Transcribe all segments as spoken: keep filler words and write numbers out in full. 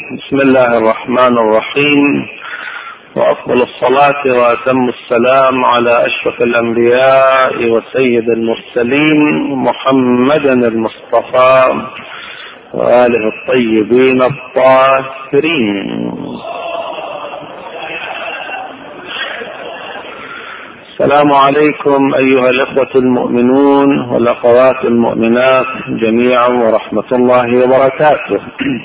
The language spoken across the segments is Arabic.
بسم الله الرحمن الرحيم، وأفضل الصلاة وأتم السلام على أشرف الأنبياء وسيد المرسلين محمد المصطفى وآله الطيبين الطاهرين. السلام عليكم أيها الإخوة المؤمنون والأخوات المؤمنات جميعا ورحمة الله وبركاته.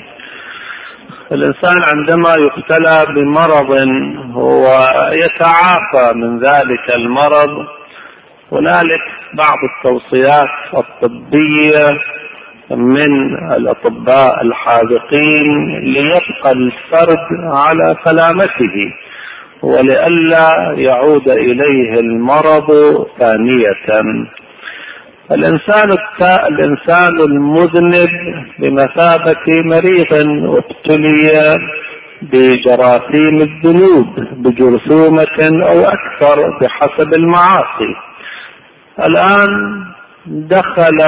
الإنسان عندما يبتلى بمرض هو يتعافى من ذلك المرض، هنالك بعض التوصيات الطبية من الأطباء الحاذقين ليبقى الفرد على سلامته ولئلا يعود إليه المرض ثانية. الإنسان الإنسان المذنب بمثابة مريض ابتلي بجراثيم الذنوب بجرثومة أو أكثر بحسب المعاصي. الآن دخل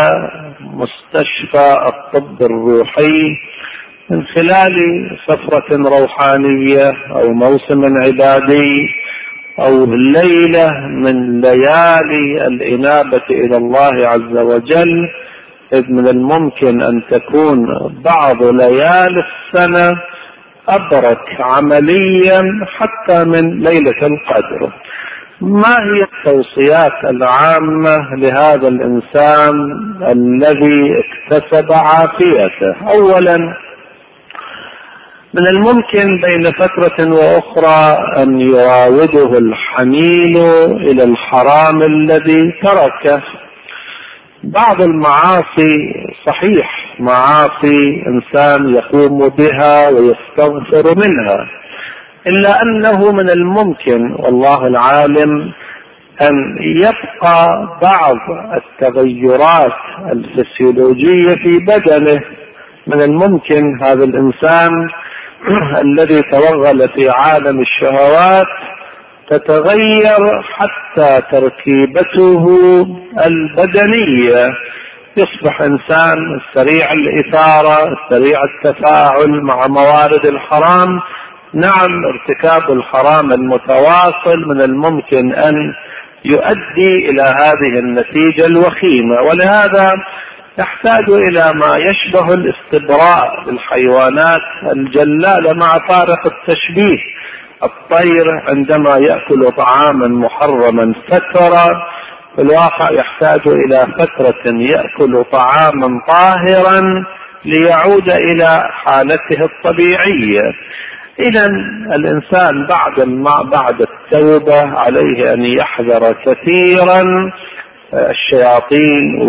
مستشفى الطب الروحي من خلال سفرة روحانية أو موسم عبادي أو ليلة من ليالي الإنابة إلى الله عز وجل، إذ من الممكن أن تكون بعض ليالي السنة أبرك عمليا حتى من ليلة القدر. ما هي التوصيات العامة لهذا الإنسان الذي اكتسب عافيته؟ أولا، من الممكن بين فترة وأخرى أن يراوده الحنين إلى الحرام الذي تركه. بعض المعاصي صحيح معاصي إنسان يقوم بها ويستغفر منها، إلا أنه من الممكن والله العالم أن يبقى بعض التغيرات الفسيولوجية في بدنه. من الممكن هذا الإنسان الذي توغل في عالم الشهوات تتغير حتى تركيبته البدنية، يصبح إنسان سريع الإثارة سريع التفاعل مع موارد الحرام. نعم، ارتكاب الحرام المتواصل من الممكن أن يؤدي إلى هذه النتيجة الوخيمة، ولهذا يحتاج إلى ما يشبه الاستبراء للحيوانات الجلالة مع فارق التشبيه. الطير عندما يأكل طعاما محرما فترة، في الواقع يحتاج إلى فترة يأكل طعاما طاهرا ليعود إلى حالته الطبيعية. إذن الإنسان بعد بعد التوبة عليه أن يحذر كثيرا الشياطين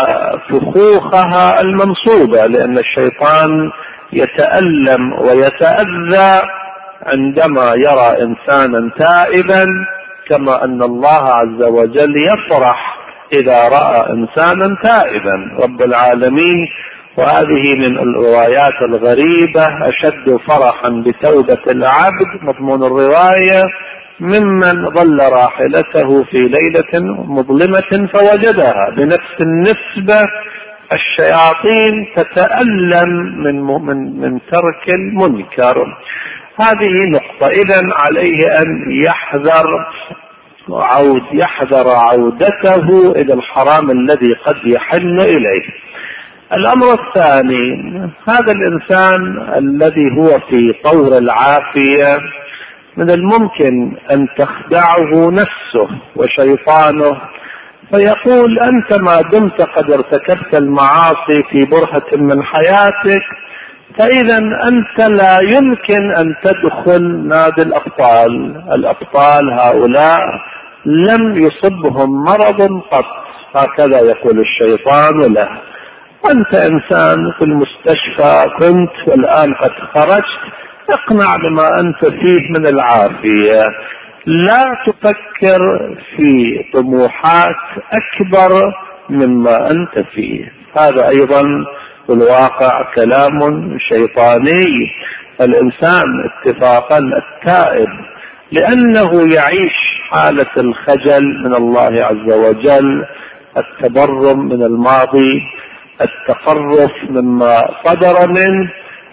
وفخوخها المنصوبة، لأن الشيطان يتألم ويتأذى عندما يرى إنسانا تائبا، كما أن الله عز وجل يفرح إذا رأى إنسانا تائبا رب العالمين. وهذه من الروايات الغريبة، أشد فرحا بتوبة العبد مضمون الرواية ممن ظل راحلته في ليلة مظلمة فوجدها. بنفس النسبة الشياطين تتألم من من من ترك المنكر. هذه نقطة. إذن عليه أن يحذر عود يحذر عودته إلى الحرام الذي قد يحن إليه. الأمر الثاني، هذا الإنسان الذي هو في طور العافية من الممكن أن تخدعه نفسه وشيطانه فيقول أنت ما دمت قد ارتكبت المعاصي في برهة من حياتك، فإذا أنت لا يمكن أن تدخل نادي الأبطال. الأبطال هؤلاء لم يصبهم مرض قط، هكذا يقول الشيطان له. أنت إنسان في المستشفى كنت والآن قد خرجت، اقنع بما أنت فيه من العافية، لا تفكر في طموحات أكبر مما أنت فيه. هذا أيضا في الواقع كلام شيطاني. الإنسان اتفاقا التائب لأنه يعيش حالة الخجل من الله عز وجل، التبرم من الماضي، التقرف مما صدر منه،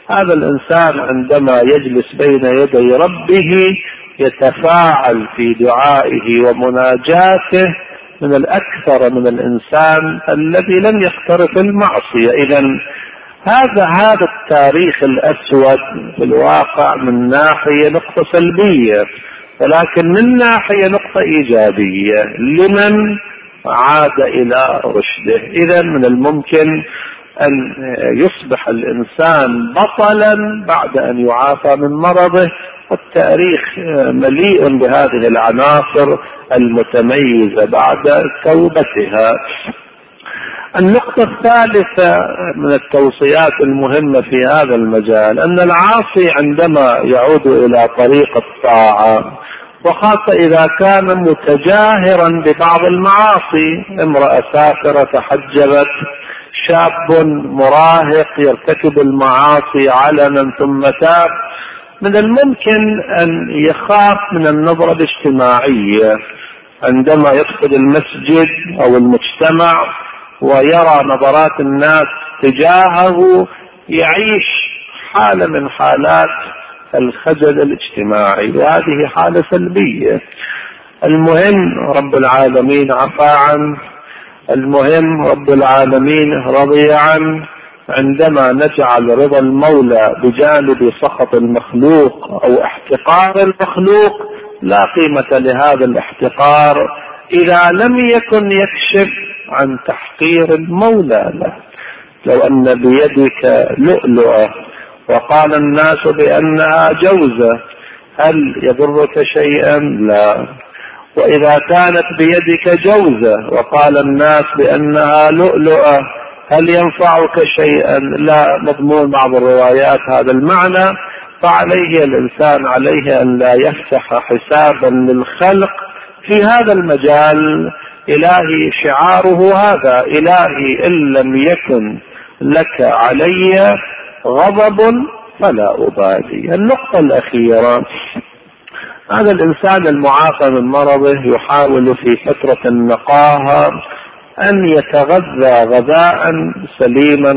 هذا الإنسان عندما يجلس بين يدي ربه يتفاعل في دعائه ومناجاته من الأكثر من الإنسان الذي لم يقترف المعصية. إذن هذا هذا التاريخ الأسود في الواقع من ناحية نقطة سلبية، ولكن من ناحية نقطة إيجابية لمن عاد إلى رشده. إذن من الممكن أن يصبح الإنسان بطلا بعد أن يعافى من مرضه، والتاريخ مليء بهذه العناصر المتميزة بعد توبتها. النقطة الثالثة من التوصيات المهمة في هذا المجال أن العاصي عندما يعود إلى طريق الطاعة، وخاصة إذا كان متجاهرا ببعض المعاصي، امرأة سافرة تحجبت، شاب مراهق يرتكب المعاصي علنا ثم تاب، من الممكن أن يخاف من النظرة الاجتماعية عندما يدخل المسجد أو المجتمع ويرى نظرات الناس تجاهه، يعيش حالة من حالات الخجل الاجتماعي، وهذه حالة سلبية. المهم رب العالمين عفا عنه، المهم رب العالمين رضي عنه. عندما نجعل رضا المولى بجانب سخط المخلوق أو احتقار المخلوق، لا قيمة لهذا الاحتقار إذا لم يكن يكشف عن تحقير المولى له. لو أن بيدك لؤلؤة وقال الناس بأنها جوزة، هل يضرك شيئا؟ لا. وإذا كانت بيدك جوزة وقال الناس بأنها لؤلؤة، هل ينفعك شيئا؟ لا. مضمون بعض الروايات هذا المعنى. فعليه الإنسان عليه أن لا يفتح حسابا للخلق في هذا المجال. إلهي شعاره هذا: إلهي إن لم يكن لك علي غضب فلا أبالي. النقطة الأخيرة، هذا الإنسان المعافى من مرضه يحاول في فترة النقاهة أن يتغذى غذاء سليما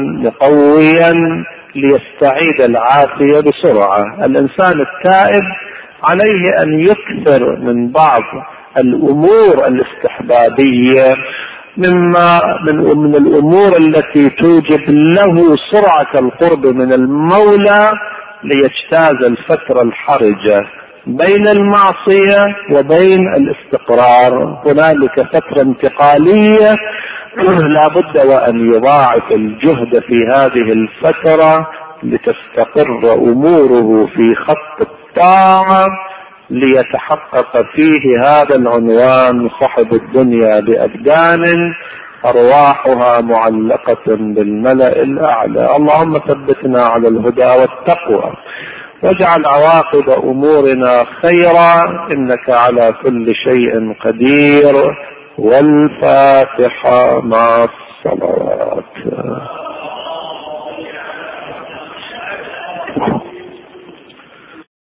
مقويا ليستعيد العافية بسرعة. الإنسان التائب عليه أن يكثر من بعض الأمور الاستحبابية، مما من, من الأمور التي توجب له سرعة القرب من المولى ليجتاز الفترة الحرجة بين المعصية وبين الاستقرار. هنالك فترة انتقالية لا بد وأن يضاعف الجهد في هذه الفترة لتستقر أموره في خط الطاعة، ليتحقق فيه هذا العنوان: صحب الدنيا بأبدان أرواحها معلقة بالملأ الأعلى. اللهم ثبتنا على الهدى والتقوى، واجعل عواقب أمورنا خيرا، إنك على كل شيء قدير. والفاتحة مع الصلوات.